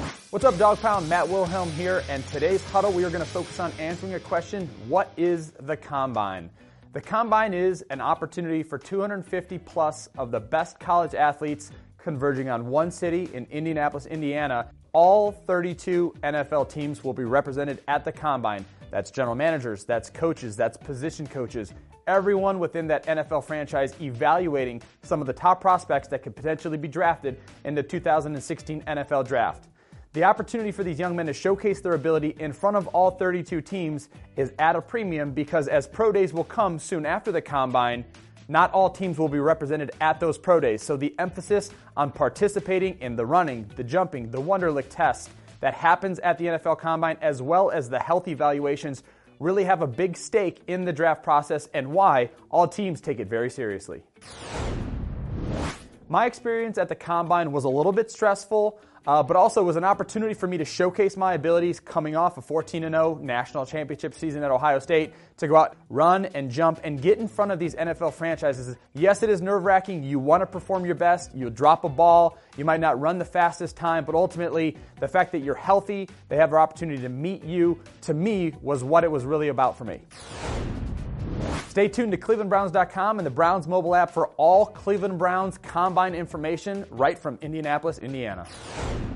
What's up, Dog Pound? Matt Wilhelm here, and today's huddle we are going to focus on answering a question: what is the Combine? The Combine is an opportunity for 250 plus of the best college athletes converging on one city in Indianapolis, Indiana. All 32 NFL teams will be represented at the Combine. That's general managers, that's coaches, that's position coaches, everyone within that NFL franchise evaluating some of the top prospects that could potentially be drafted in the 2016 NFL Draft. The opportunity for these young men to showcase their ability in front of all 32 teams is at a premium because as pro days will come soon after the Combine, not all teams will be represented at those pro days. So the emphasis on participating in the running, the jumping, the Wonderlic test that happens at the NFL Combine, as well as the health evaluations, really have a big stake in the draft process and why all teams take it very seriously. My experience at the Combine was a little bit stressful, but also was an opportunity for me to showcase my abilities coming off a 14-0 national championship season at Ohio State to go out, run and jump and get in front of these NFL franchises. Yes, it is nerve-wracking. You want to perform your best. You'll drop a ball. You might not run the fastest time, but ultimately the fact that you're healthy, they have an opportunity to meet you, to me, was what it was really about for me. Stay tuned to clevelandbrowns.com and the Browns mobile app for all Cleveland Browns Combine information right from Indianapolis, Indiana.